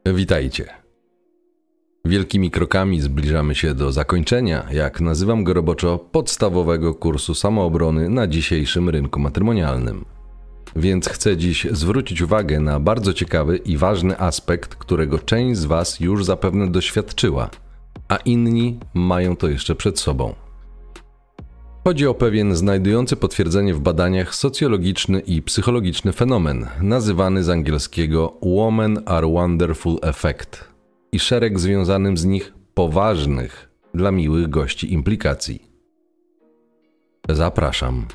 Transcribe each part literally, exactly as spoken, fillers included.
Witajcie. Wielkimi krokami zbliżamy się do zakończenia, jak nazywam go roboczo, podstawowego kursu samoobrony na dzisiejszym rynku matrymonialnym. Więc chcę dziś zwrócić uwagę na bardzo ciekawy i ważny aspekt, którego część z Was już zapewne doświadczyła, a inni mają to jeszcze przed sobą. Chodzi o pewien znajdujący potwierdzenie w badaniach socjologiczny i psychologiczny fenomen, nazywany z angielskiego Women are Wonderful Effect i szereg związanym z nich poważnych dla miłych gości implikacji. Zapraszam.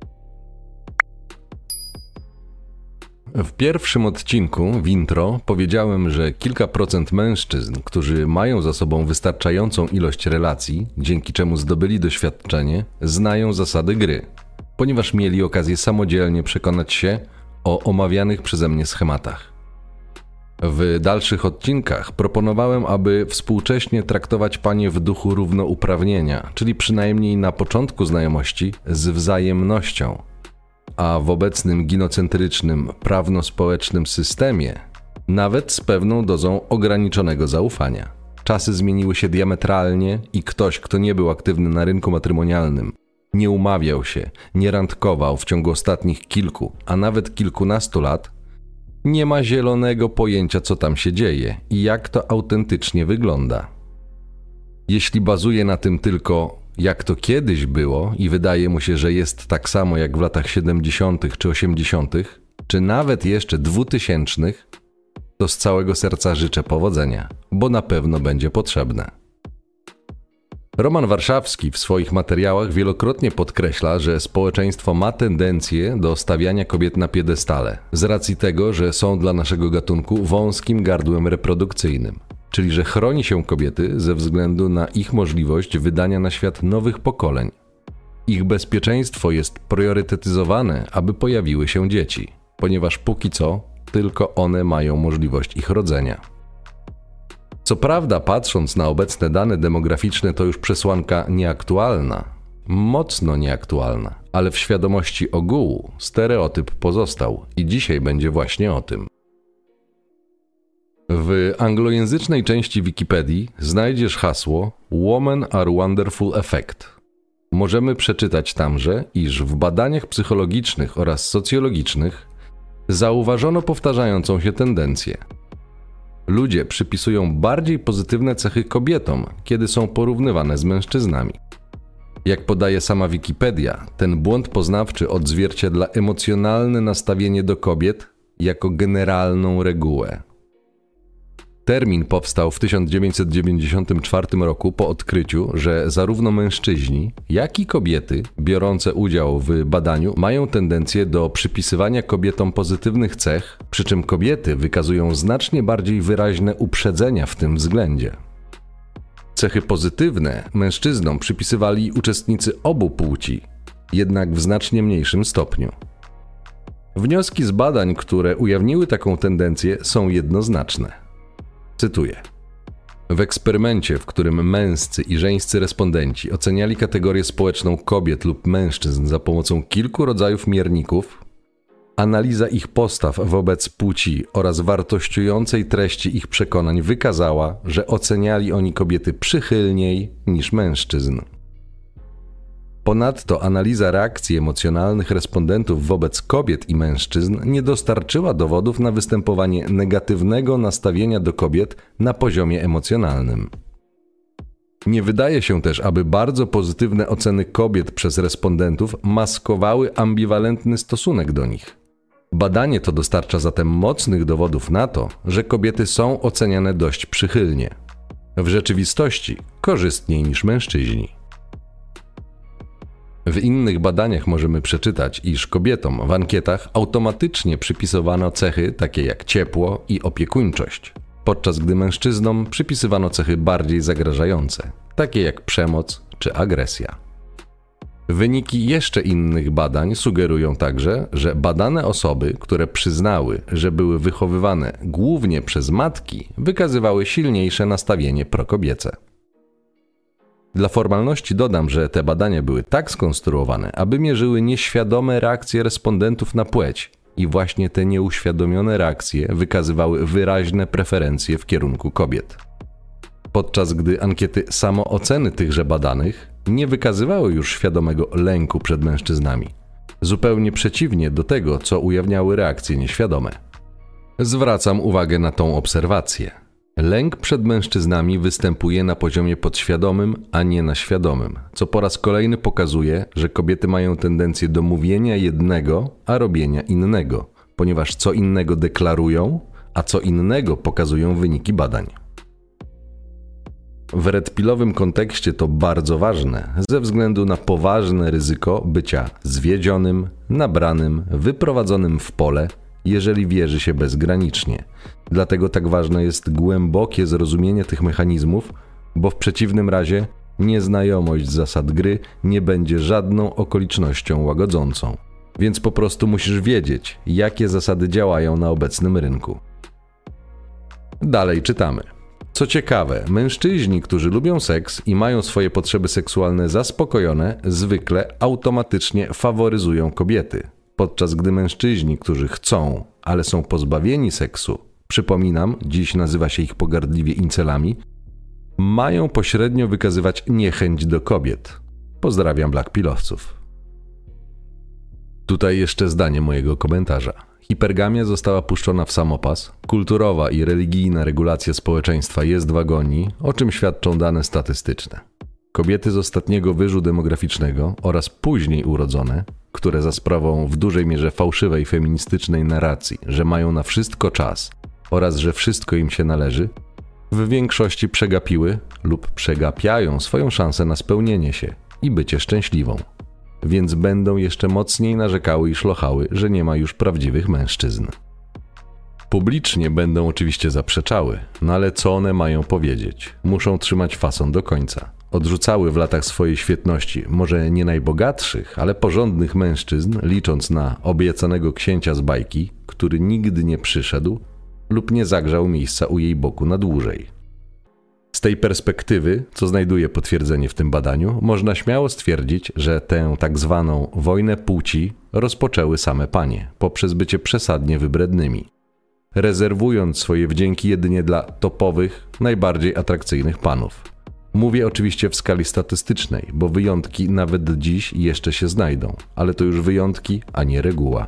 W pierwszym odcinku, w intro, powiedziałem, że kilka procent mężczyzn, którzy mają za sobą wystarczającą ilość relacji, dzięki czemu zdobyli doświadczenie, znają zasady gry, ponieważ mieli okazję samodzielnie przekonać się o omawianych przeze mnie schematach. W dalszych odcinkach proponowałem, aby współcześnie traktować panie w duchu równouprawnienia, czyli przynajmniej na początku znajomości z wzajemnością, a w obecnym ginocentrycznym, prawno-społecznym systemie nawet z pewną dozą ograniczonego zaufania. Czasy zmieniły się diametralnie i ktoś, kto nie był aktywny na rynku matrymonialnym, nie umawiał się, nie randkował w ciągu ostatnich kilku, a nawet kilkunastu lat, nie ma zielonego pojęcia, co tam się dzieje i jak to autentycznie wygląda. Jeśli bazuje na tym tylko jak to kiedyś było i wydaje mu się, że jest tak samo jak w latach siedemdziesiątych czy osiemdziesiątych, czy nawet jeszcze dwutysięcznych, to z całego serca życzę powodzenia, bo na pewno będzie potrzebne. Roman Warszawski w swoich materiałach wielokrotnie podkreśla, że społeczeństwo ma tendencję do stawiania kobiet na piedestale, z racji tego, że są dla naszego gatunku wąskim gardłem reprodukcyjnym. Czyli że chroni się kobiety ze względu na ich możliwość wydania na świat nowych pokoleń. Ich bezpieczeństwo jest priorytetyzowane, aby pojawiły się dzieci, ponieważ póki co tylko one mają możliwość ich rodzenia. Co prawda, patrząc na obecne dane demograficzne, to już przesłanka nieaktualna, mocno nieaktualna, ale w świadomości ogółu stereotyp pozostał i dzisiaj będzie właśnie o tym. W anglojęzycznej części Wikipedii znajdziesz hasło Women are Wonderful Effect. Możemy przeczytać tamże, iż w badaniach psychologicznych oraz socjologicznych zauważono powtarzającą się tendencję. Ludzie przypisują bardziej pozytywne cechy kobietom, kiedy są porównywane z mężczyznami. Jak podaje sama Wikipedia, ten błąd poznawczy odzwierciedla emocjonalne nastawienie do kobiet jako generalną regułę. Termin powstał w tysiąc dziewięćset dziewięćdziesiątym czwartym roku po odkryciu, że zarówno mężczyźni, jak i kobiety biorące udział w badaniu mają tendencję do przypisywania kobietom pozytywnych cech, przy czym kobiety wykazują znacznie bardziej wyraźne uprzedzenia w tym względzie. Cechy pozytywne mężczyznom przypisywali uczestnicy obu płci, jednak w znacznie mniejszym stopniu. Wnioski z badań, które ujawniły taką tendencję, są jednoznaczne. Cytuję. W eksperymencie, w którym męscy i żeńscy respondenci oceniali kategorię społeczną kobiet lub mężczyzn za pomocą kilku rodzajów mierników, analiza ich postaw wobec płci oraz wartościującej treści ich przekonań wykazała, że oceniali oni kobiety przychylniej niż mężczyzn. Ponadto analiza reakcji emocjonalnych respondentów wobec kobiet i mężczyzn nie dostarczyła dowodów na występowanie negatywnego nastawienia do kobiet na poziomie emocjonalnym. Nie wydaje się też, aby bardzo pozytywne oceny kobiet przez respondentów maskowały ambiwalentny stosunek do nich. Badanie to dostarcza zatem mocnych dowodów na to, że kobiety są oceniane dość przychylnie. W rzeczywistości korzystniej niż mężczyźni. W innych badaniach możemy przeczytać, iż kobietom w ankietach automatycznie przypisywano cechy takie jak ciepło i opiekuńczość, podczas gdy mężczyznom przypisywano cechy bardziej zagrażające, takie jak przemoc czy agresja. Wyniki jeszcze innych badań sugerują także, że badane osoby, które przyznały, że były wychowywane głównie przez matki, wykazywały silniejsze nastawienie prokobiece. Dla formalności dodam, że te badania były tak skonstruowane, aby mierzyły nieświadome reakcje respondentów na płeć I właśnie te nieuświadomione reakcje wykazywały wyraźne preferencje w kierunku kobiet. Podczas gdy ankiety samooceny tychże badanych nie wykazywały już świadomego lęku przed mężczyznami. Zupełnie przeciwnie do tego, co ujawniały reakcje nieświadome. Zwracam uwagę na tą obserwację. Lęk przed mężczyznami występuje na poziomie podświadomym, a nie na świadomym, co po raz kolejny pokazuje, że kobiety mają tendencję do mówienia jednego, a robienia innego, ponieważ co innego deklarują, a co innego pokazują wyniki badań. W redpillowym kontekście to bardzo ważne, ze względu na poważne ryzyko bycia zwiedzionym, nabranym, wyprowadzonym w pole, jeżeli wierzy się bezgranicznie. Dlatego tak ważne jest głębokie zrozumienie tych mechanizmów, bo w przeciwnym razie nieznajomość zasad gry nie będzie żadną okolicznością łagodzącą. Więc po prostu musisz wiedzieć, jakie zasady działają na obecnym rynku. Dalej czytamy. Co ciekawe, mężczyźni, którzy lubią seks i mają swoje potrzeby seksualne zaspokojone, zwykle automatycznie faworyzują kobiety. Podczas gdy mężczyźni, którzy chcą, ale są pozbawieni seksu, przypominam, dziś nazywa się ich pogardliwie incelami, mają pośrednio wykazywać niechęć do kobiet. Pozdrawiam blackpillowców. Tutaj jeszcze zdanie mojego komentarza. Hipergamia została puszczona w samopas, kulturowa i religijna regulacja społeczeństwa jest w agonii, o czym świadczą dane statystyczne. Kobiety z ostatniego wyżu demograficznego oraz później urodzone, które za sprawą w dużej mierze fałszywej feministycznej narracji, że mają na wszystko czas oraz że wszystko im się należy, w większości przegapiły lub przegapiają swoją szansę na spełnienie się i bycie szczęśliwą. Więc będą jeszcze mocniej narzekały i szlochały, że nie ma już prawdziwych mężczyzn. Publicznie będą oczywiście zaprzeczały, no ale co one mają powiedzieć? Muszą trzymać fason do końca. Odrzucały w latach swojej świetności może nie najbogatszych, ale porządnych mężczyzn, licząc na obiecanego księcia z bajki, który nigdy nie przyszedł lub nie zagrzał miejsca u jej boku na dłużej. Z tej perspektywy, co znajduje potwierdzenie w tym badaniu, można śmiało stwierdzić, że tę tak zwaną wojnę płci rozpoczęły same panie, poprzez bycie przesadnie wybrednymi, rezerwując swoje wdzięki jedynie dla topowych, najbardziej atrakcyjnych panów. Mówię oczywiście w skali statystycznej, bo wyjątki nawet dziś jeszcze się znajdą, ale to już wyjątki, a nie reguła.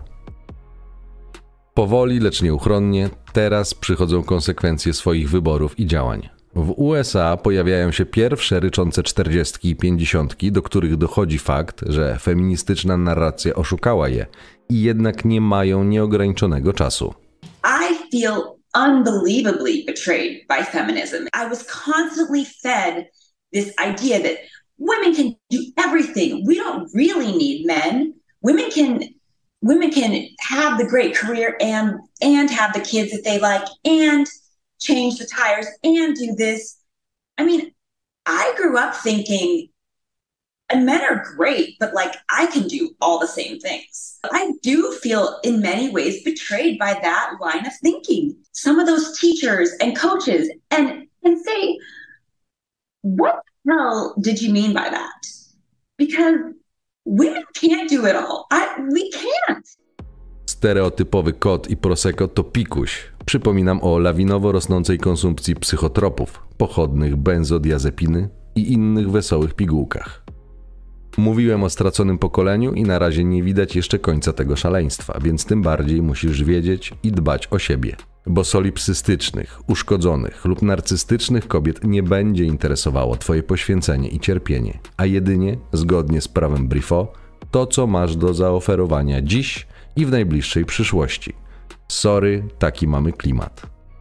Powoli, lecz nieuchronnie, teraz przychodzą konsekwencje swoich wyborów i działań. W U S A pojawiają się pierwsze ryczące czterdziestki i pięćdziesiątki, do których dochodzi fakt, że feministyczna narracja oszukała je i jednak nie mają nieograniczonego czasu. I feel unbelievably betrayed by feminism. I was constantly fed this idea that women can do everything. We don't really need men. Women can women can have the great career and and have the kids that they like and change the tires and do this. I mean, I grew up thinking, and men are great, but like I can do all the same things. I do feel in many ways betrayed by that line of thinking. Some of those teachers and coaches and and say, what the hell did you mean by that? Because women can't do it all. I, we can't. Stereotypowy kot i prosecco to pikuś. Przypominam o lawinowo rosnącej konsumpcji psychotropów, pochodnych benzodiazepiny i innych wesołych pigułkach. Mówiłem o straconym pokoleniu i na razie nie widać jeszcze końca tego szaleństwa, więc tym bardziej musisz wiedzieć i dbać o siebie. Bo solipsystycznych, uszkodzonych lub narcystycznych kobiet nie będzie interesowało twoje poświęcenie i cierpienie, a jedynie, zgodnie z prawem Brifo, to co masz do zaoferowania dziś i w najbliższej przyszłości. Sorry, taki mamy klimat.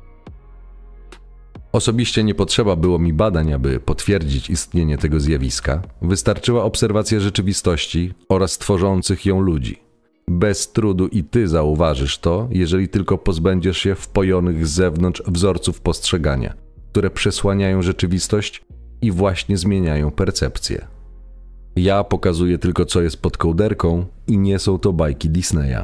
Osobiście nie potrzeba było mi badań, aby potwierdzić istnienie tego zjawiska. Wystarczyła obserwacja rzeczywistości oraz tworzących ją ludzi. Bez trudu i ty zauważysz to, jeżeli tylko pozbędziesz się wpojonych z zewnątrz wzorców postrzegania, które przesłaniają rzeczywistość i właśnie zmieniają percepcję. Ja pokazuję tylko, co jest pod kołderką i nie są to bajki Disneya.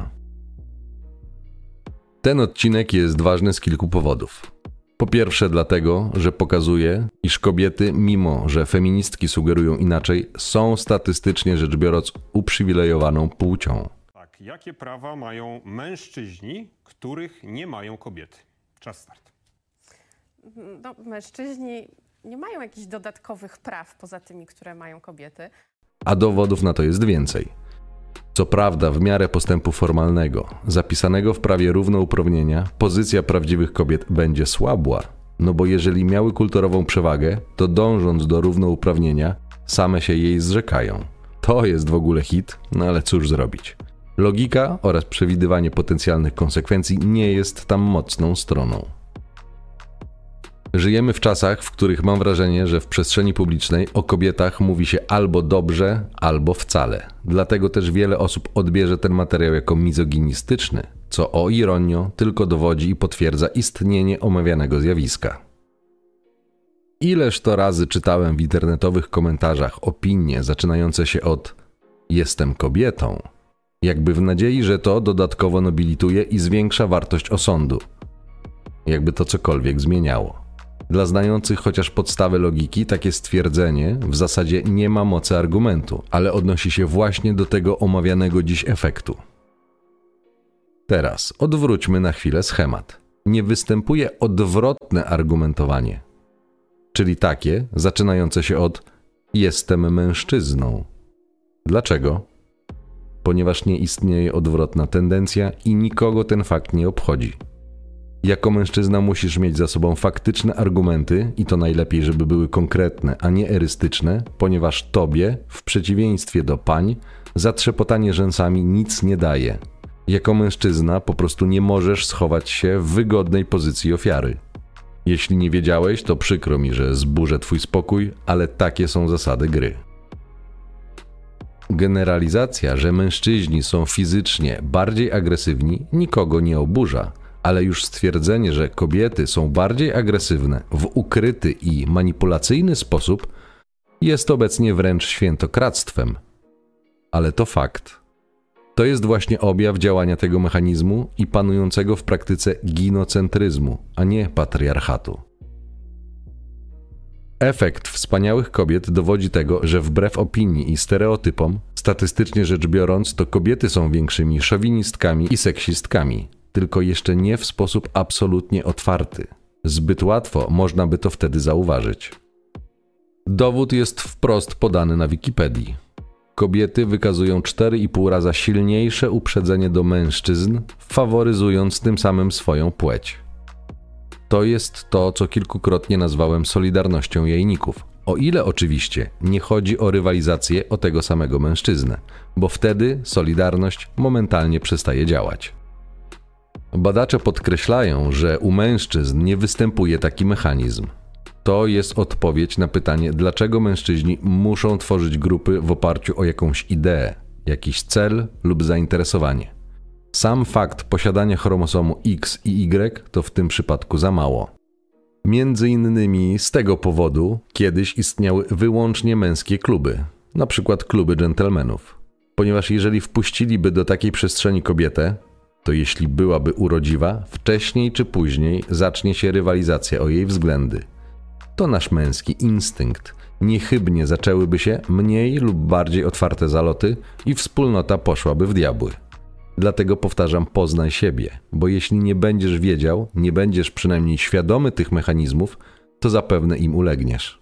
Ten odcinek jest ważny z kilku powodów. Po pierwsze dlatego, że pokazuje, iż kobiety, mimo że feministki sugerują inaczej, są statystycznie rzecz biorąc uprzywilejowaną płcią. Jakie prawa mają mężczyźni, których nie mają kobiety? Czas start. No, mężczyźni nie mają jakichś dodatkowych praw poza tymi, które mają kobiety. A dowodów na to jest więcej. Co prawda, w miarę postępu formalnego, zapisanego w prawie równouprawnienia, pozycja prawdziwych kobiet będzie słabła. No bo jeżeli miały kulturową przewagę, to dążąc do równouprawnienia, same się jej zrzekają. To jest w ogóle hit, no ale cóż zrobić. Logika oraz przewidywanie potencjalnych konsekwencji nie jest tam mocną stroną. Żyjemy w czasach, w których mam wrażenie, że w przestrzeni publicznej o kobietach mówi się albo dobrze, albo wcale. Dlatego też wiele osób odbierze ten materiał jako mizoginistyczny, co o ironio tylko dowodzi i potwierdza istnienie omawianego zjawiska. Ileż to razy czytałem w internetowych komentarzach opinie zaczynające się od „jestem kobietą”, jakby w nadziei, że to dodatkowo nobilituje i zwiększa wartość osądu. Jakby to cokolwiek zmieniało. Dla znających chociaż podstawę logiki takie stwierdzenie w zasadzie nie ma mocy argumentu, ale odnosi się właśnie do tego omawianego dziś efektu. Teraz odwróćmy na chwilę schemat. Nie występuje odwrotne argumentowanie, czyli takie zaczynające się od „jestem mężczyzną”. Dlaczego? Ponieważ nie istnieje odwrotna tendencja i nikogo ten fakt nie obchodzi. Jako mężczyzna musisz mieć za sobą faktyczne argumenty i to najlepiej, żeby były konkretne, a nie erystyczne, ponieważ tobie, w przeciwieństwie do pań, zatrzepotanie rzęsami nic nie daje. Jako mężczyzna po prostu nie możesz schować się w wygodnej pozycji ofiary. Jeśli nie wiedziałeś, to przykro mi, że zburzę twój spokój, ale takie są zasady gry. Generalizacja, że mężczyźni są fizycznie bardziej agresywni, nikogo nie oburza, ale już stwierdzenie, że kobiety są bardziej agresywne w ukryty i manipulacyjny sposób jest obecnie wręcz świętokradztwem. Ale to fakt. To jest właśnie objaw działania tego mechanizmu i panującego w praktyce ginocentryzmu, a nie patriarchatu. Efekt wspaniałych kobiet dowodzi tego, że wbrew opinii i stereotypom, statystycznie rzecz biorąc, to kobiety są większymi szowinistkami i seksistkami, tylko jeszcze nie w sposób absolutnie otwarty. Zbyt łatwo można by to wtedy zauważyć. Dowód jest wprost podany na Wikipedii. Kobiety wykazują cztery i pół raza silniejsze uprzedzenie do mężczyzn, faworyzując tym samym swoją płeć. To jest to, co kilkukrotnie nazwałem solidarnością jajników. O ile oczywiście nie chodzi o rywalizację o tego samego mężczyznę, bo wtedy solidarność momentalnie przestaje działać. Badacze podkreślają, że u mężczyzn nie występuje taki mechanizm. To jest odpowiedź na pytanie, dlaczego mężczyźni muszą tworzyć grupy w oparciu o jakąś ideę, jakiś cel lub zainteresowanie. Sam fakt posiadania chromosomu X i Y to w tym przypadku za mało. Między innymi z tego powodu kiedyś istniały wyłącznie męskie kluby, na przykład kluby dżentelmenów. Ponieważ jeżeli wpuściliby do takiej przestrzeni kobietę, to jeśli byłaby urodziwa, wcześniej czy później zacznie się rywalizacja o jej względy. To nasz męski instynkt. Niechybnie zaczęłyby się mniej lub bardziej otwarte zaloty i wspólnota poszłaby w diabły. Dlatego powtarzam, poznaj siebie, bo jeśli nie będziesz wiedział, nie będziesz przynajmniej świadomy tych mechanizmów, to zapewne im ulegniesz.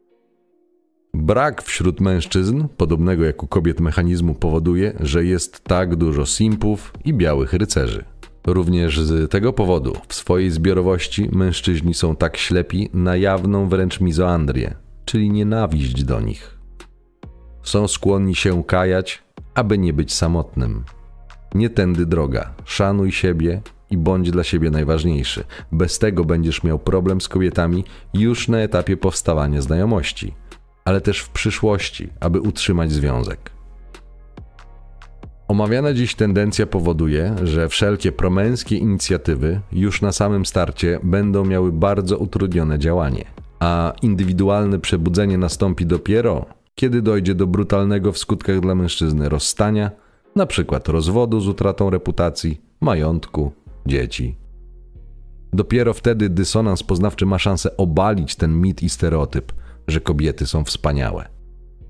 Brak wśród mężczyzn, podobnego jak u kobiet mechanizmu, powoduje, że jest tak dużo simpów i białych rycerzy. Również z tego powodu w swojej zbiorowości mężczyźni są tak ślepi na jawną wręcz mizoandrię, czyli nienawiść do nich. Są skłonni się kajać, aby nie być samotnym. Nie tędy droga. Szanuj siebie i bądź dla siebie najważniejszy. Bez tego będziesz miał problem z kobietami już na etapie powstawania znajomości, ale też w przyszłości, aby utrzymać związek. Omawiana dziś tendencja powoduje, że wszelkie promęskie inicjatywy już na samym starcie będą miały bardzo utrudnione działanie, a indywidualne przebudzenie nastąpi dopiero, kiedy dojdzie do brutalnego w skutkach dla mężczyzny rozstania, na przykład rozwodu z utratą reputacji, majątku, dzieci. Dopiero wtedy dysonans poznawczy ma szansę obalić ten mit i stereotyp, że kobiety są wspaniałe.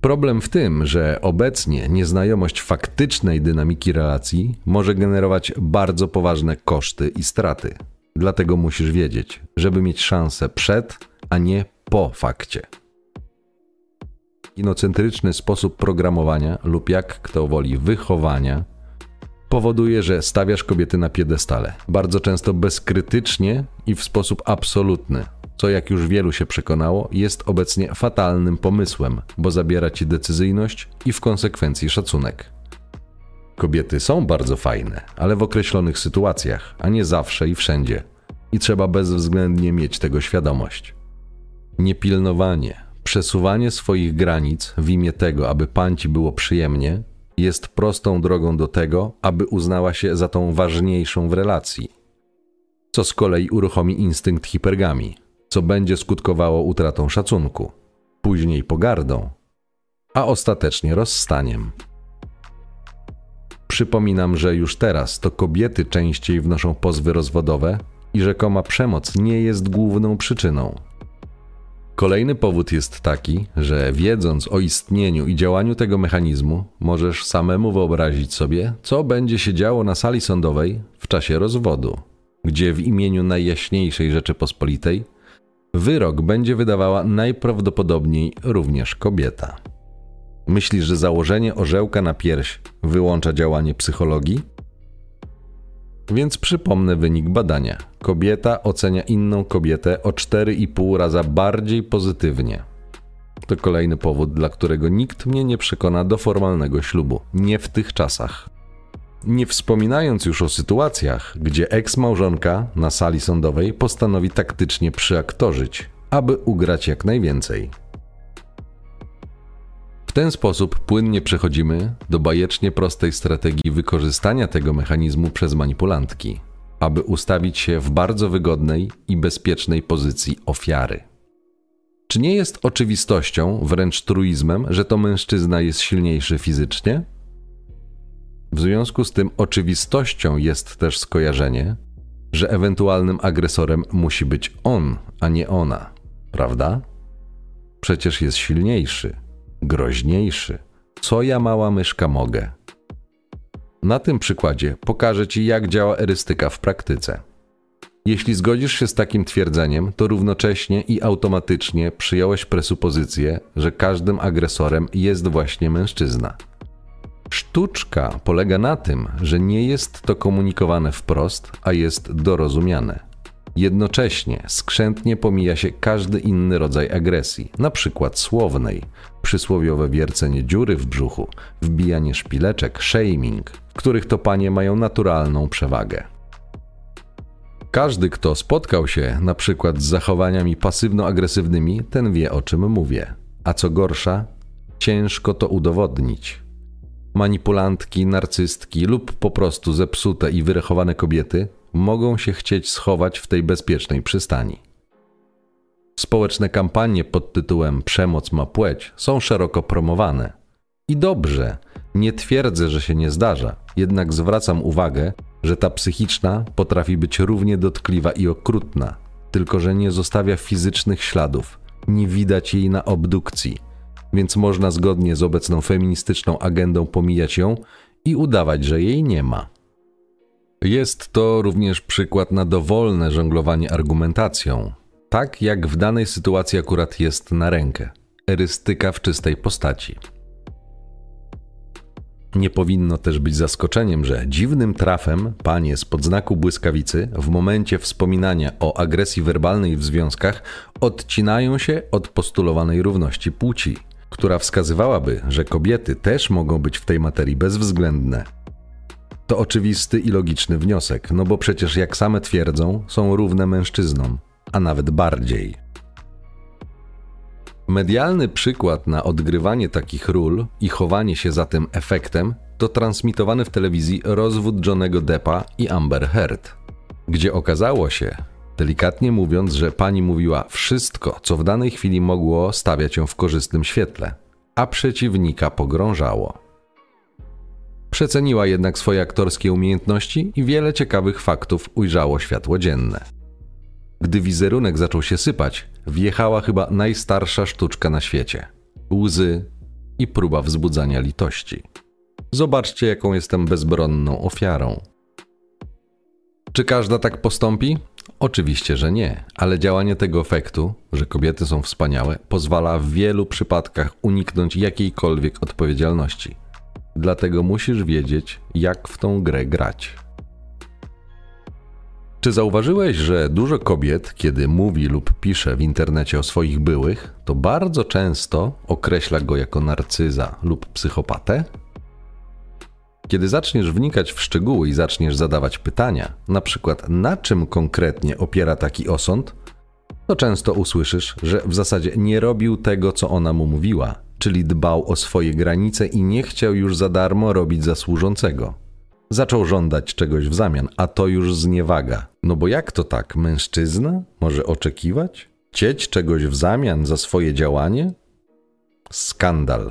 Problem w tym, że obecnie nieznajomość faktycznej dynamiki relacji może generować bardzo poważne koszty i straty. Dlatego musisz wiedzieć, żeby mieć szansę przed, a nie po fakcie. Inocentryczny sposób programowania lub jak kto woli wychowania powoduje, że stawiasz kobiety na piedestale, bardzo często bezkrytycznie i w sposób absolutny, co jak już wielu się przekonało, jest obecnie fatalnym pomysłem, bo zabiera ci decyzyjność i w konsekwencji szacunek. Kobiety są bardzo fajne, ale w określonych sytuacjach, a nie zawsze i wszędzie. I trzeba bezwzględnie mieć tego świadomość. Niepilnowanie, przesuwanie swoich granic w imię tego, aby panci było przyjemnie, jest prostą drogą do tego, aby uznała się za tą ważniejszą w relacji. Co z kolei uruchomi instynkt hipergamii, co będzie skutkowało utratą szacunku, później pogardą, a ostatecznie rozstaniem. Przypominam, że już teraz to kobiety częściej wnoszą pozwy rozwodowe i rzekoma przemoc nie jest główną przyczyną. Kolejny powód jest taki, że wiedząc o istnieniu i działaniu tego mechanizmu, możesz samemu wyobrazić sobie, co będzie się działo na sali sądowej w czasie rozwodu, gdzie w imieniu Najjaśniejszej Rzeczypospolitej wyrok będzie wydawała najprawdopodobniej również kobieta. Myślisz, że założenie orzełka na pierś wyłącza działanie psychologii? Więc przypomnę wynik badania. Kobieta ocenia inną kobietę o cztery i pół raza bardziej pozytywnie. To kolejny powód, dla którego nikt mnie nie przekona do formalnego ślubu. Nie w tych czasach. Nie wspominając już o sytuacjach, gdzie eks-małżonka na sali sądowej postanowi taktycznie przyaktorzyć, aby ugrać jak najwięcej. W ten sposób płynnie przechodzimy do bajecznie prostej strategii wykorzystania tego mechanizmu przez manipulantki, aby ustawić się w bardzo wygodnej i bezpiecznej pozycji ofiary. Czy nie jest oczywistością, wręcz truizmem, że to mężczyzna jest silniejszy fizycznie? W związku z tym oczywistością jest też skojarzenie, że ewentualnym agresorem musi być on, a nie ona, prawda? Przecież jest silniejszy, groźniejszy. Co ja mała myszka mogę? Na tym przykładzie pokażę Ci, jak działa erystyka w praktyce. Jeśli zgodzisz się z takim twierdzeniem, to równocześnie i automatycznie przyjąłeś presupozycję, że każdym agresorem jest właśnie mężczyzna. Sztuczka polega na tym, że nie jest to komunikowane wprost, a jest dorozumiane. Jednocześnie skrzętnie pomija się każdy inny rodzaj agresji, na przykład słownej, przysłowiowe wiercenie dziury w brzuchu, wbijanie szpileczek, shaming, w których to panie mają naturalną przewagę. Każdy, kto spotkał się na przykład z zachowaniami pasywno-agresywnymi, ten wie, o czym mówię. A co gorsza, ciężko to udowodnić. Manipulantki, narcystki lub po prostu zepsute i wyrechowane kobiety mogą się chcieć schować w tej bezpiecznej przystani. Społeczne kampanie pod tytułem „Przemoc ma płeć” są szeroko promowane. I dobrze, nie twierdzę, że się nie zdarza, jednak zwracam uwagę, że ta psychiczna potrafi być równie dotkliwa i okrutna, tylko że nie zostawia fizycznych śladów, nie widać jej na obdukcji, więc można zgodnie z obecną feministyczną agendą pomijać ją i udawać, że jej nie ma. Jest to również przykład na dowolne żonglowanie argumentacją, tak jak w danej sytuacji akurat jest na rękę. Erystyka w czystej postaci. Nie powinno też być zaskoczeniem, że dziwnym trafem panie spod znaku błyskawicy w momencie wspominania o agresji werbalnej w związkach odcinają się od postulowanej równości płci, która wskazywałaby, że kobiety też mogą być w tej materii bezwzględne. To oczywisty i logiczny wniosek, no bo przecież jak same twierdzą, są równe mężczyznom, a nawet bardziej. Medialny przykład na odgrywanie takich ról i chowanie się za tym efektem to transmitowany w telewizji rozwód Johnnego Deppa i Amber Heard, gdzie okazało się, delikatnie mówiąc, że pani mówiła wszystko, co w danej chwili mogło stawiać ją w korzystnym świetle, a przeciwnika pogrążało. Przeceniła jednak swoje aktorskie umiejętności i wiele ciekawych faktów ujrzało światło dzienne. Gdy wizerunek zaczął się sypać, wjechała chyba najstarsza sztuczka na świecie. Łzy, i próba wzbudzania litości. Zobaczcie, jaką jestem bezbronną ofiarą. Czy każda tak postąpi? Oczywiście, że nie, ale działanie tego efektu, że kobiety są wspaniałe, pozwala w wielu przypadkach uniknąć jakiejkolwiek odpowiedzialności. Dlatego musisz wiedzieć, jak w tą grę grać. Czy zauważyłeś, że dużo kobiet, kiedy mówi lub pisze w internecie o swoich byłych, to bardzo często określa go jako narcyza lub psychopatę? Kiedy zaczniesz wnikać w szczegóły i zaczniesz zadawać pytania, na przykład na czym konkretnie opiera taki osąd, to często usłyszysz, że w zasadzie nie robił tego, co ona mu mówiła, czyli dbał o swoje granice i nie chciał już za darmo robić za służącego. Zaczął żądać czegoś w zamian, a to już zniewaga. No bo jak to tak? Mężczyzna może oczekiwać? Chcieć czegoś w zamian za swoje działanie? Skandal.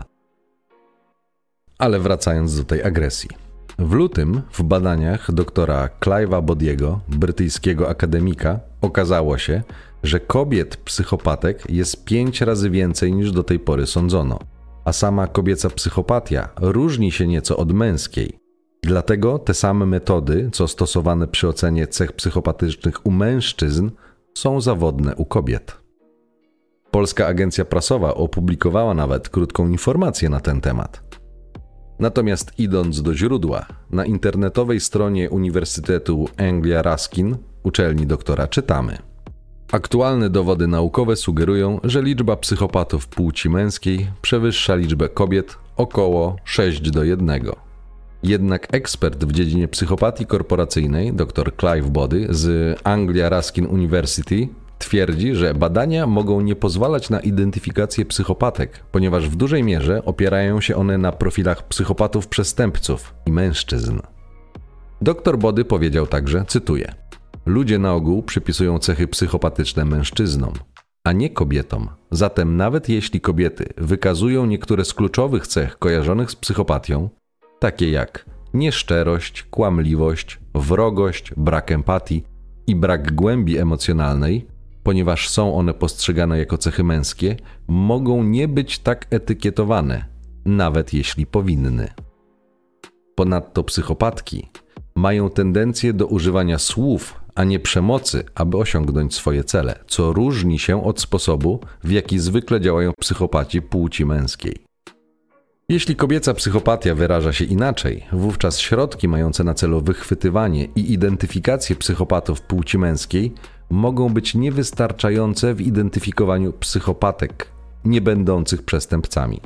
Ale wracając do tej agresji. W lutym w badaniach doktora Clive'a Body'ego, brytyjskiego akademika, okazało się, że kobiet psychopatek jest pięć razy więcej niż do tej pory sądzono, a sama kobieca psychopatia różni się nieco od męskiej. Dlatego te same metody, co stosowane przy ocenie cech psychopatycznych u mężczyzn, są zawodne u kobiet. Polska Agencja Prasowa opublikowała nawet krótką informację na ten temat. Natomiast idąc do źródła, na internetowej stronie Uniwersytetu Anglia Ruskin, uczelni doktora, czytamy: aktualne dowody naukowe sugerują, że liczba psychopatów płci męskiej przewyższa liczbę kobiet około sześć do jednego. Jednak ekspert w dziedzinie psychopatii korporacyjnej, dr Clive Body z Anglia Ruskin University, twierdzi, że badania mogą nie pozwalać na identyfikację psychopatek, ponieważ w dużej mierze opierają się one na profilach psychopatów przestępców i mężczyzn. Doktor Body powiedział także, cytuję: ludzie na ogół przypisują cechy psychopatyczne mężczyznom, a nie kobietom. Zatem nawet jeśli kobiety wykazują niektóre z kluczowych cech kojarzonych z psychopatią, takie jak nieszczerość, kłamliwość, wrogość, brak empatii i brak głębi emocjonalnej, ponieważ są one postrzegane jako cechy męskie, mogą nie być tak etykietowane, nawet jeśli powinny. Ponadto psychopatki mają tendencję do używania słów, a nie przemocy, aby osiągnąć swoje cele, co różni się od sposobu, w jaki zwykle działają psychopaci płci męskiej. Jeśli kobieca psychopatia wyraża się inaczej, wówczas środki mające na celu wychwytywanie i identyfikację psychopatów płci męskiej mogą być niewystarczające w identyfikowaniu psychopatek, nie będących przestępcami.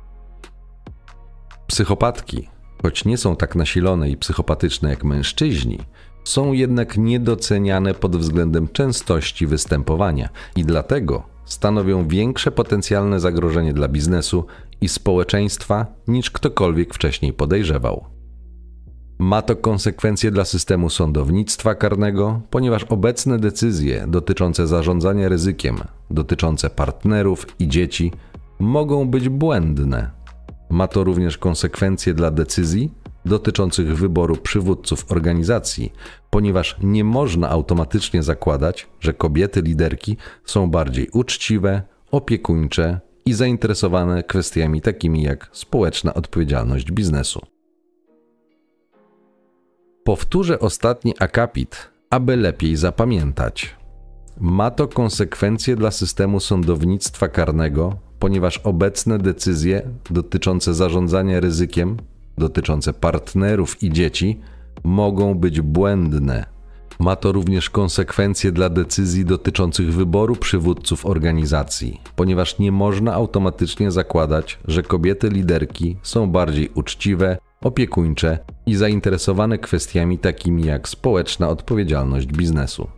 Psychopatki, choć nie są tak nasilone i psychopatyczne jak mężczyźni, są jednak niedoceniane pod względem częstości występowania i dlatego stanowią większe potencjalne zagrożenie dla biznesu i społeczeństwa niż ktokolwiek wcześniej podejrzewał. Ma to konsekwencje dla systemu sądownictwa karnego, ponieważ obecne decyzje dotyczące zarządzania ryzykiem, dotyczące partnerów i dzieci mogą być błędne. Ma to również konsekwencje dla decyzji dotyczących wyboru przywódców organizacji, ponieważ nie można automatycznie zakładać, że kobiety liderki są bardziej uczciwe, opiekuńcze i zainteresowane kwestiami takimi jak społeczna odpowiedzialność biznesu. Powtórzę ostatni akapit, aby lepiej zapamiętać. Ma to konsekwencje dla systemu sądownictwa karnego, ponieważ obecne decyzje dotyczące zarządzania ryzykiem, dotyczące partnerów i dzieci mogą być błędne. Ma to również konsekwencje dla decyzji dotyczących wyboru przywódców organizacji, ponieważ nie można automatycznie zakładać, że kobiety liderki są bardziej uczciwe, opiekuńcze i zainteresowane kwestiami takimi jak społeczna odpowiedzialność biznesu.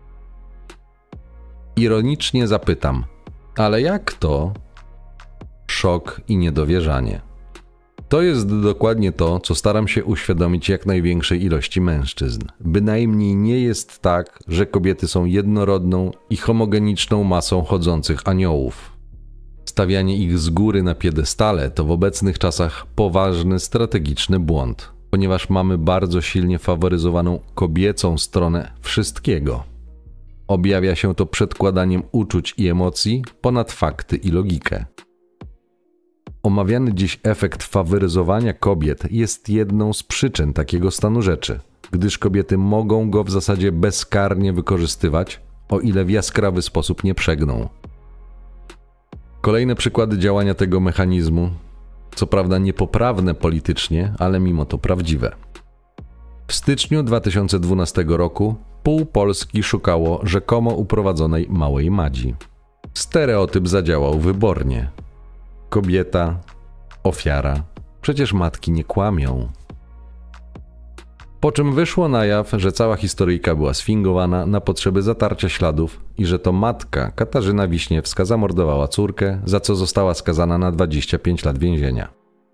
Ironicznie zapytam, ale jak to? Szok i niedowierzanie. To jest dokładnie to, co staram się uświadomić jak największej ilości mężczyzn. Bynajmniej nie jest tak, że kobiety są jednorodną i homogeniczną masą chodzących aniołów. Stawianie ich z góry na piedestale to w obecnych czasach poważny strategiczny błąd, ponieważ mamy bardzo silnie faworyzowaną kobiecą stronę wszystkiego. Objawia się to przedkładaniem uczuć i emocji ponad fakty i logikę. Omawiany dziś efekt faworyzowania kobiet jest jedną z przyczyn takiego stanu rzeczy, gdyż kobiety mogą go w zasadzie bezkarnie wykorzystywać, o ile w jaskrawy sposób nie przegną. Kolejne przykłady działania tego mechanizmu, co prawda niepoprawne politycznie, ale mimo to prawdziwe. W styczniu dwa tysiące dwunastego roku pół Polski szukało rzekomo uprowadzonej małej Madzi. Stereotyp zadziałał wybornie. Kobieta, ofiara, przecież matki nie kłamią. Po czym wyszło na jaw, że cała historyjka była sfingowana na potrzeby zatarcia śladów i że to matka, Katarzyna Wiśniewska, zamordowała córkę, za co została skazana na dwadzieścia pięć lat więzienia.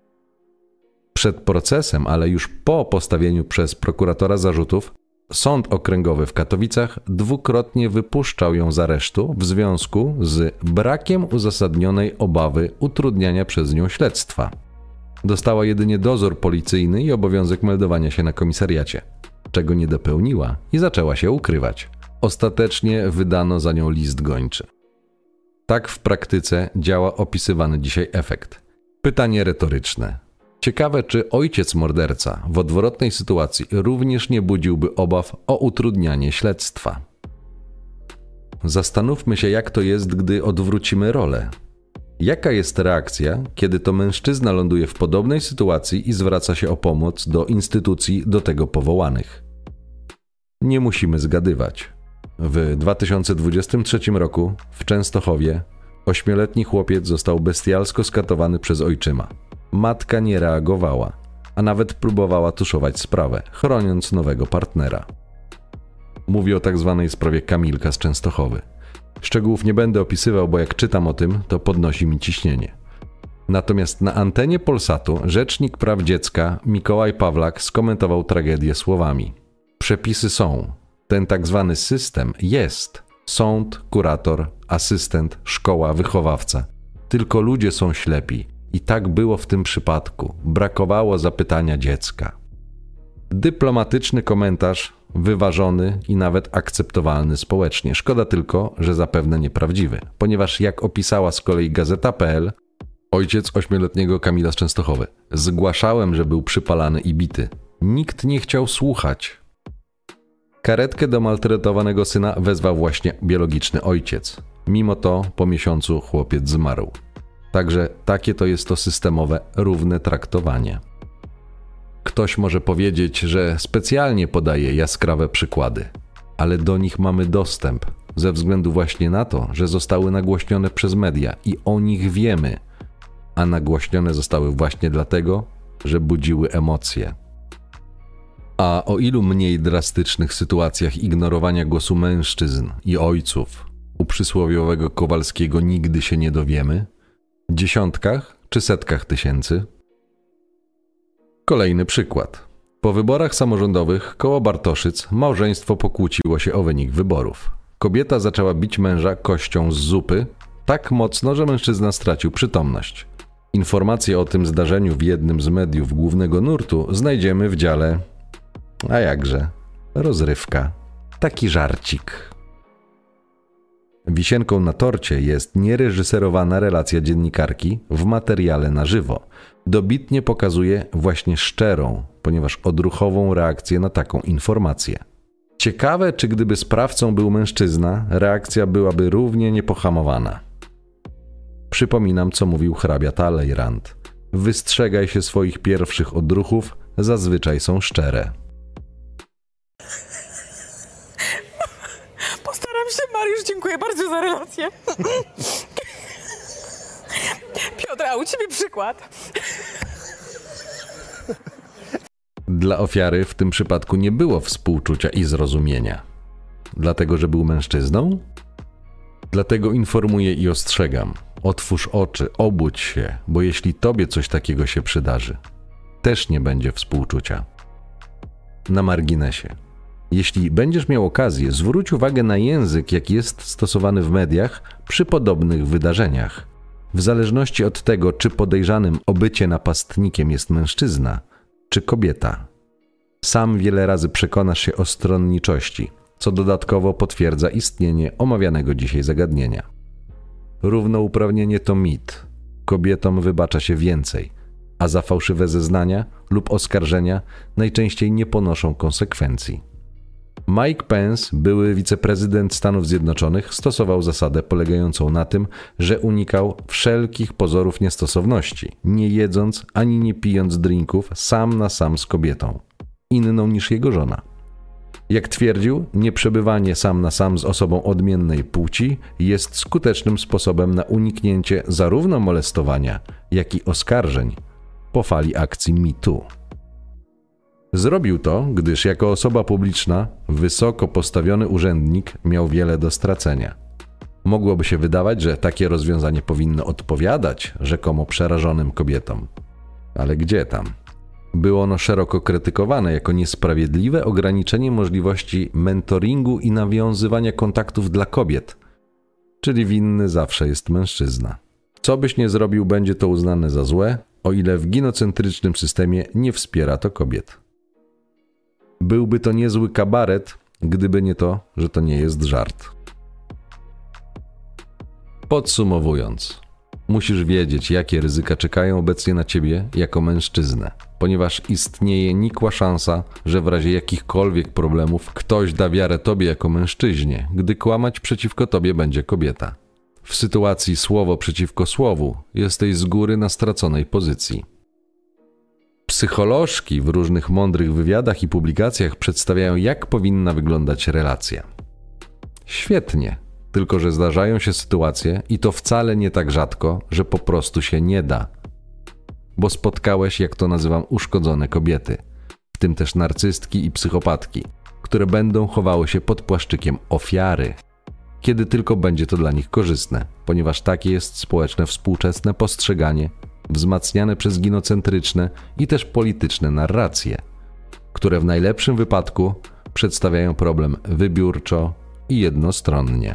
Przed procesem, ale już po postawieniu przez prokuratora zarzutów, Sąd Okręgowy w Katowicach dwukrotnie wypuszczał ją z aresztu w związku z brakiem uzasadnionej obawy utrudniania przez nią śledztwa. Dostała jedynie dozór policyjny i obowiązek meldowania się na komisariacie, czego nie dopełniła i zaczęła się ukrywać. Ostatecznie wydano za nią list gończy. Tak w praktyce działa opisywany dzisiaj efekt. Pytanie retoryczne. Ciekawe, czy ojciec morderca w odwrotnej sytuacji również nie budziłby obaw o utrudnianie śledztwa. Zastanówmy się, jak to jest, gdy odwrócimy rolę. Jaka jest reakcja, kiedy to mężczyzna ląduje w podobnej sytuacji i zwraca się o pomoc do instytucji do tego powołanych? Nie musimy zgadywać. W dwa tysiące dwudziestym trzecim roku w Częstochowie ośmioletni chłopiec został bestialsko skatowany przez ojczyma. Matka nie reagowała, a nawet próbowała tuszować sprawę, chroniąc nowego partnera. Mówię o tak zwanej sprawie Kamilka z Częstochowy. Szczegółów nie będę opisywał, bo jak czytam o tym, to podnosi mi ciśnienie. Natomiast na antenie Polsatu rzecznik praw dziecka Mikołaj Pawlak skomentował tragedię słowami: przepisy są, ten tak zwany system jest, sąd, kurator, asystent, szkoła, wychowawca. Tylko ludzie są ślepi i tak było w tym przypadku, brakowało zapytania dziecka. Dyplomatyczny komentarz, wyważony i nawet akceptowalny społecznie. Szkoda tylko, że zapewne nieprawdziwy, ponieważ jak opisała z kolei Gazeta kropka pe el, ojciec ośmioletniego Kamila z Częstochowy: zgłaszałem, że był przypalany i bity. Nikt nie chciał słuchać. Karetkę do maltretowanego syna wezwał właśnie biologiczny ojciec. Mimo to po miesiącu chłopiec zmarł. Także takie to jest to systemowe, równe traktowanie. Ktoś może powiedzieć, że specjalnie podaje jaskrawe przykłady, ale do nich mamy dostęp ze względu właśnie na to, że zostały nagłośnione przez media i o nich wiemy, a nagłośnione zostały właśnie dlatego, że budziły emocje. A o ilu mniej drastycznych sytuacjach ignorowania głosu mężczyzn i ojców u przysłowiowego Kowalskiego nigdy się nie dowiemy? Dziesiątkach czy setkach tysięcy? Kolejny przykład. Po wyborach samorządowych koło Bartoszyc małżeństwo pokłóciło się o wynik wyborów. Kobieta zaczęła bić męża kością z zupy tak mocno, że mężczyzna stracił przytomność. Informacje o tym zdarzeniu w jednym z mediów głównego nurtu znajdziemy w dziale, a jakże, rozrywka. Taki żarcik. Wisienką na torcie jest niereżyserowana relacja dziennikarki w materiale na żywo. Dobitnie pokazuje właśnie szczerą, ponieważ odruchową reakcję na taką informację. Ciekawe, czy gdyby sprawcą był mężczyzna, reakcja byłaby równie niepohamowana. Przypominam, co mówił hrabia Talleyrand. Wystrzegaj się swoich pierwszych odruchów, zazwyczaj są szczere. Postaram się, Mariusz, dziękuję bardzo za relację. Piotr, a u ciebie przykład. Dla ofiary w tym przypadku nie było współczucia i zrozumienia. Dlatego, że był mężczyzną? Dlatego informuję i ostrzegam. Otwórz oczy, obudź się, bo jeśli tobie coś takiego się przydarzy, też nie będzie współczucia. Na marginesie. Jeśli będziesz miał okazję, zwróć uwagę na język, jaki jest stosowany w mediach przy podobnych wydarzeniach. W zależności od tego, czy podejrzanym o bycie napastnikiem jest mężczyzna, czy kobieta. Sam wiele razy przekonasz się o stronniczości, co dodatkowo potwierdza istnienie omawianego dzisiaj zagadnienia. Równouprawnienie to mit. kobietom wybacza się więcej, a za fałszywe zeznania lub oskarżenia najczęściej nie ponoszą konsekwencji. Mike Pence, były wiceprezydent Stanów Zjednoczonych, stosował zasadę polegającą na tym, że unikał wszelkich pozorów niestosowności, nie jedząc ani nie pijąc drinków sam na sam z kobietą, inną niż jego żona. Jak twierdził, nieprzebywanie sam na sam z osobą odmiennej płci jest skutecznym sposobem na uniknięcie zarówno molestowania, jak i oskarżeń po fali akcji Me Too. Zrobił to, gdyż jako osoba publiczna, wysoko postawiony urzędnik miał wiele do stracenia. Mogłoby się wydawać, że takie rozwiązanie powinno odpowiadać rzekomo przerażonym kobietom. Ale gdzie tam? Było ono szeroko krytykowane jako niesprawiedliwe ograniczenie możliwości mentoringu i nawiązywania kontaktów dla kobiet, czyli winny zawsze jest mężczyzna. Co byś nie zrobił, będzie to uznane za złe, o ile w ginocentrycznym systemie nie wspiera to kobiet. Byłby to niezły kabaret, gdyby nie to, że to nie jest żart. Podsumowując, musisz wiedzieć, jakie ryzyka czekają obecnie na ciebie jako mężczyznę, ponieważ istnieje nikła szansa, że w razie jakichkolwiek problemów ktoś da wiarę tobie jako mężczyźnie, gdy kłamać przeciwko tobie będzie kobieta. W sytuacji słowo przeciwko słowu jesteś z góry na straconej pozycji. Psycholożki w różnych mądrych wywiadach i publikacjach przedstawiają, jak powinna wyglądać relacja. Świetnie, tylko że zdarzają się sytuacje i to wcale nie tak rzadko, że po prostu się nie da. Bo spotkałeś, jak to nazywam, uszkodzone kobiety, w tym też narcystki i psychopatki, które będą chowały się pod płaszczykiem ofiary, kiedy tylko będzie to dla nich korzystne, ponieważ takie jest społeczne współczesne postrzeganie wzmacniane przez ginocentryczne i też polityczne narracje, które w najlepszym wypadku przedstawiają problem wybiórczo i jednostronnie.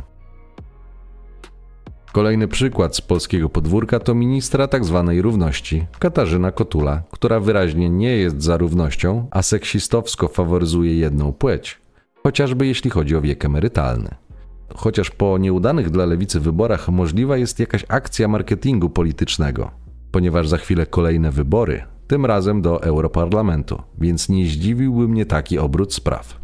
Kolejny przykład z polskiego podwórka to ministra tzw. równości, Katarzyna Kotula, która wyraźnie nie jest za równością, a seksistowsko faworyzuje jedną płeć, chociażby jeśli chodzi o wiek emerytalny. Chociaż po nieudanych dla lewicy wyborach możliwa jest jakaś akcja marketingu politycznego, ponieważ za chwilę kolejne wybory, tym razem do Europarlamentu, więc nie zdziwiłby mnie taki obrót spraw.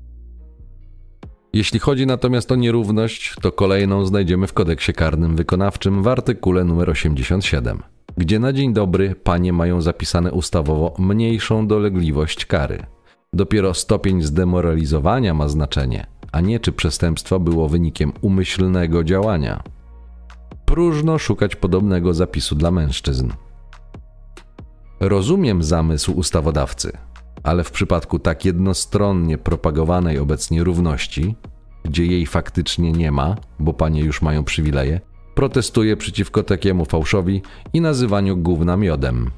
Jeśli chodzi natomiast o nierówność, to kolejną znajdziemy w kodeksie karnym wykonawczym w artykule numer osiemdziesiąt siedem, gdzie na dzień dobry panie mają zapisane ustawowo mniejszą dolegliwość kary. Dopiero stopień zdemoralizowania ma znaczenie, a nie czy przestępstwo było wynikiem umyślnego działania. Próżno szukać podobnego zapisu dla mężczyzn. Rozumiem zamysł ustawodawcy, ale w przypadku tak jednostronnie propagowanej obecnie równości, gdzie jej faktycznie nie ma, bo panie już mają przywileje, protestuję przeciwko takiemu fałszowi i nazywaniu gówna miodem.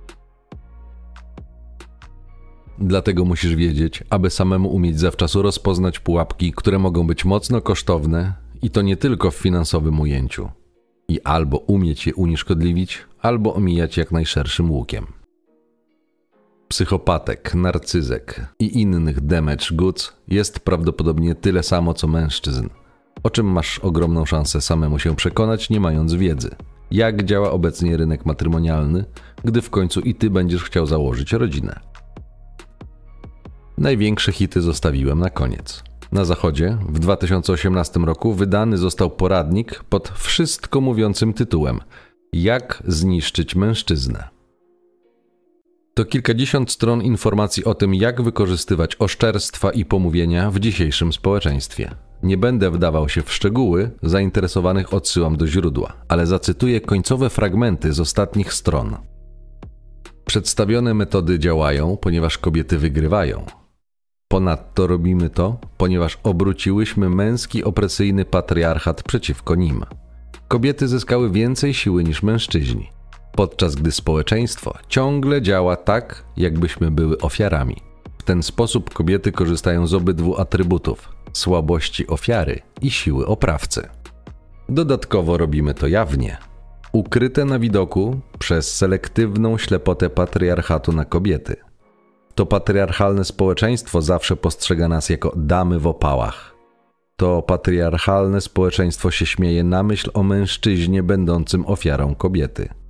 Dlatego musisz wiedzieć, aby samemu umieć zawczasu rozpoznać pułapki, które mogą być mocno kosztowne i to nie tylko w finansowym ujęciu. I albo umieć je unieszkodliwić, albo omijać jak najszerszym łukiem. Psychopatek, narcyzek i innych damage goods jest prawdopodobnie tyle samo co mężczyzn, o czym masz ogromną szansę samemu się przekonać, nie mając wiedzy. Jak działa obecnie rynek matrymonialny, gdy w końcu i ty będziesz chciał założyć rodzinę. Największe hity zostawiłem na koniec. Na Zachodzie w dwa tysiące osiemnastym roku wydany został poradnik pod wszystko mówiącym tytułem Jak zniszczyć mężczyznę. To kilkadziesiąt stron informacji o tym, jak wykorzystywać oszczerstwa i pomówienia w dzisiejszym społeczeństwie. Nie będę wdawał się w szczegóły, zainteresowanych odsyłam do źródła, ale zacytuję końcowe fragmenty z ostatnich stron. Przedstawione metody działają, ponieważ kobiety wygrywają. Ponadto robimy to, ponieważ obróciłyśmy męski opresyjny patriarchat przeciwko nim. Kobiety zyskały więcej siły niż mężczyźni, podczas gdy społeczeństwo ciągle działa tak, jakbyśmy były ofiarami. W ten sposób kobiety korzystają z obydwu atrybutów – słabości ofiary i siły oprawcy. Dodatkowo robimy to jawnie, ukryte na widoku przez selektywną ślepotę patriarchatu na kobiety. To patriarchalne społeczeństwo zawsze postrzega nas jako damy w opałach. To patriarchalne społeczeństwo się śmieje na myśl o mężczyźnie będącym ofiarą kobiety.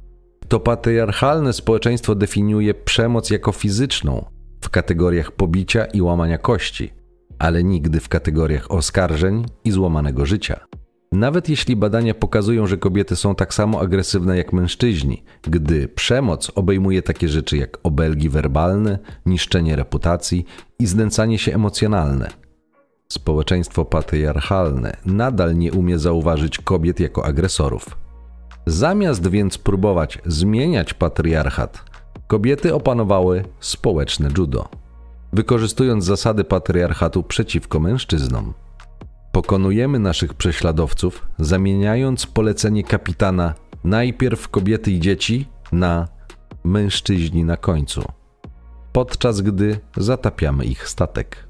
To patriarchalne społeczeństwo definiuje przemoc jako fizyczną w kategoriach pobicia i łamania kości, ale nigdy w kategoriach oskarżeń i złamanego życia. Nawet jeśli badania pokazują, że kobiety są tak samo agresywne jak mężczyźni, gdy przemoc obejmuje takie rzeczy jak obelgi werbalne, niszczenie reputacji i znęcanie się emocjonalne. Społeczeństwo patriarchalne nadal nie umie zauważyć kobiet jako agresorów. Zamiast więc próbować zmieniać patriarchat, kobiety opanowały społeczne judo, wykorzystując zasady patriarchatu przeciwko mężczyznom. Pokonujemy naszych prześladowców, zamieniając polecenie kapitana najpierw kobiety i dzieci na mężczyźni na końcu, podczas gdy zatapiamy ich statek.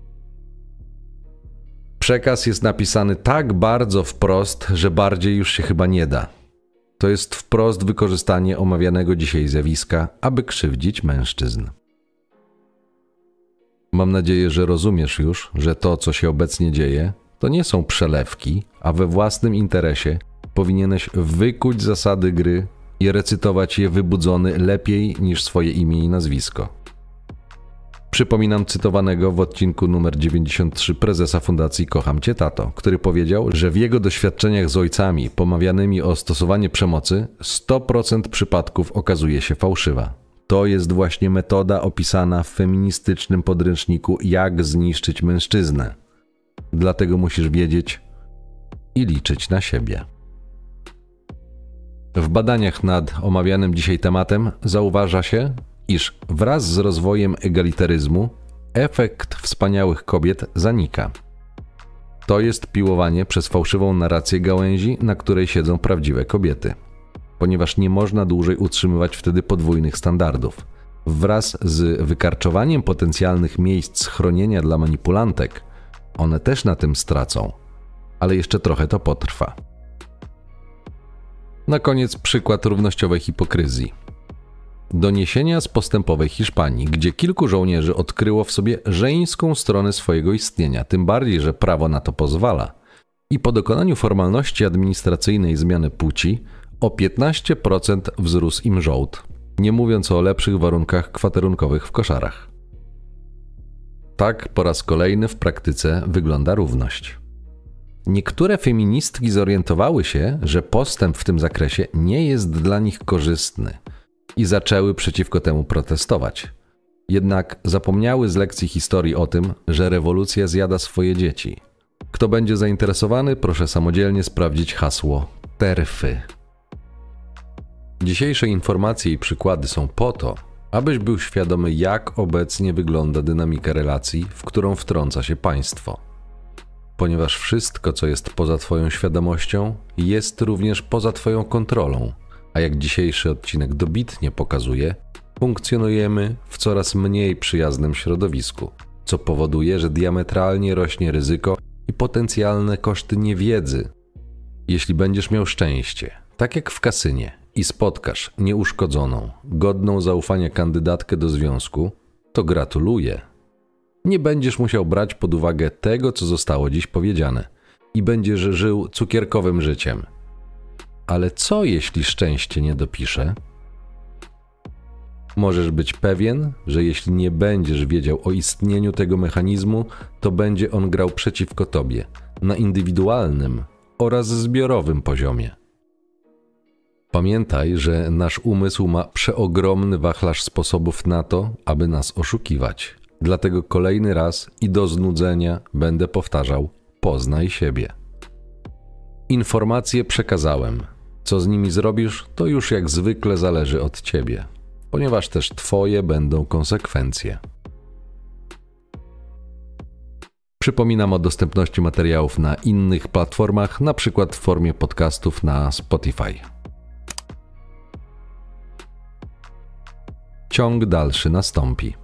Przekaz jest napisany tak bardzo wprost, że bardziej już się chyba nie da. To jest wprost wykorzystanie omawianego dzisiaj zjawiska, aby krzywdzić mężczyzn. Mam nadzieję, że rozumiesz już, że to, co się obecnie dzieje, to nie są przelewki, a we własnym interesie powinieneś wykuć zasady gry i recytować je wybudzony lepiej niż swoje imię i nazwisko. Przypominam cytowanego w odcinku numer dziewięćdziesiąt trzy prezesa Fundacji Kocham Cię Tato, który powiedział, że w jego doświadczeniach z ojcami pomawianymi o stosowanie przemocy sto procent przypadków okazuje się fałszywa. To jest właśnie metoda opisana w feministycznym podręczniku Jak zniszczyć mężczyznę. Dlatego musisz wiedzieć i liczyć na siebie. W badaniach nad omawianym dzisiaj tematem zauważa się, iż wraz z rozwojem egalitaryzmu efekt wspaniałych kobiet zanika. To jest piłowanie przez fałszywą narrację gałęzi, na której siedzą prawdziwe kobiety, ponieważ nie można dłużej utrzymywać wtedy podwójnych standardów. Wraz z wykarczowaniem potencjalnych miejsc schronienia dla manipulantek, one też na tym stracą, ale jeszcze trochę to potrwa. Na koniec przykład równościowej hipokryzji. Doniesienia z postępowej Hiszpanii, gdzie kilku żołnierzy odkryło w sobie żeńską stronę swojego istnienia, tym bardziej, że prawo na to pozwala. I po dokonaniu formalności administracyjnej zmiany płci o piętnaście procent wzrósł im żołd, nie mówiąc o lepszych warunkach kwaterunkowych w koszarach. Tak po raz kolejny w praktyce wygląda równość. Niektóre feministki zorientowały się, że postęp w tym zakresie nie jest dla nich korzystny i zaczęły przeciwko temu protestować. Jednak zapomniały z lekcji historii o tym, że rewolucja zjada swoje dzieci. Kto będzie zainteresowany, proszę samodzielnie sprawdzić hasło terfy. Dzisiejsze informacje i przykłady są po to, abyś był świadomy, jak obecnie wygląda dynamika relacji, w którą wtrąca się państwo. Ponieważ wszystko, co jest poza twoją świadomością, jest również poza twoją kontrolą, a jak dzisiejszy odcinek dobitnie pokazuje, funkcjonujemy w coraz mniej przyjaznym środowisku, co powoduje, że diametralnie rośnie ryzyko i potencjalne koszty niewiedzy. Jeśli będziesz miał szczęście, tak jak w kasynie, i spotkasz nieuszkodzoną, godną zaufania kandydatkę do związku, to gratuluję. Nie będziesz musiał brać pod uwagę tego, co zostało dziś powiedziane i będziesz żył cukierkowym życiem. Ale co jeśli szczęście nie dopisze? Możesz być pewien, że jeśli nie będziesz wiedział o istnieniu tego mechanizmu, to będzie on grał przeciwko tobie na indywidualnym oraz zbiorowym poziomie. Pamiętaj, że nasz umysł ma przeogromny wachlarz sposobów na to, aby nas oszukiwać. Dlatego kolejny raz i do znudzenia będę powtarzał: poznaj siebie. Informacje przekazałem. Co z nimi zrobisz, to już jak zwykle zależy od ciebie, ponieważ też twoje będą konsekwencje. Przypominam o dostępności materiałów na innych platformach, na przykład w formie podcastów na Spotify. Ciąg dalszy nastąpi.